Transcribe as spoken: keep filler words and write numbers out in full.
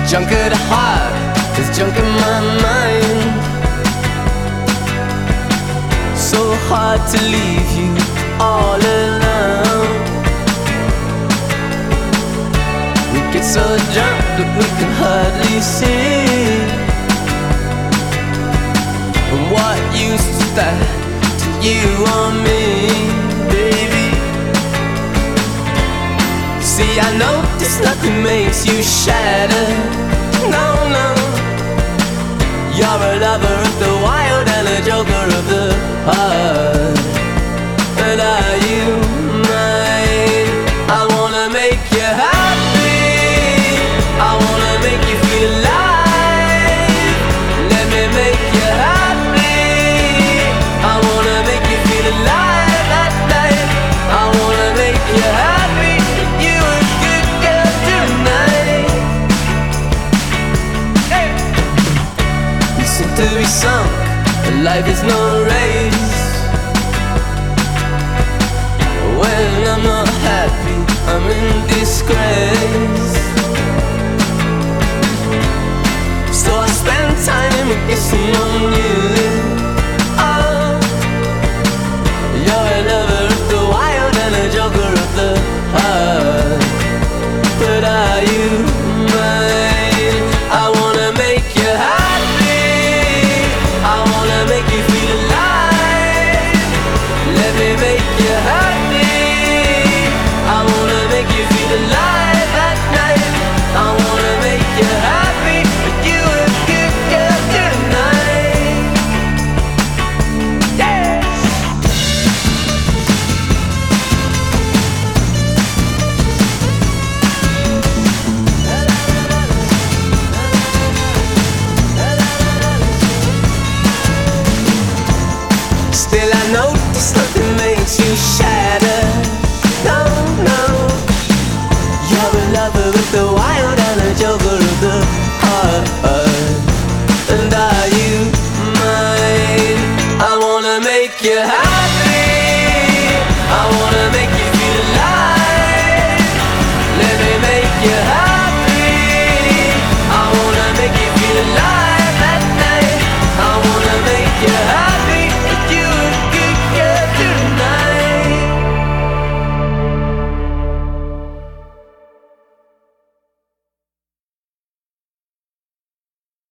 Junk at the heart, there's junk in my mind. So hard to leave you all alone. We get so drunk that we can hardly see. And what used to that to you or me, baby? See, I notice nothing makes you shatter. No, no. You're a lover of the wild and a joker of the heart. But are you mine? I wanna make you happy. I wanna make you feel alive. Let me make you happy. I wanna make you feel alive at night. I wanna make you happy. You a good girl tonight. Hey. You seem to be sunk, but life is no race. When I'm not happy, I'm in disgrace. So I spend time kissing on you.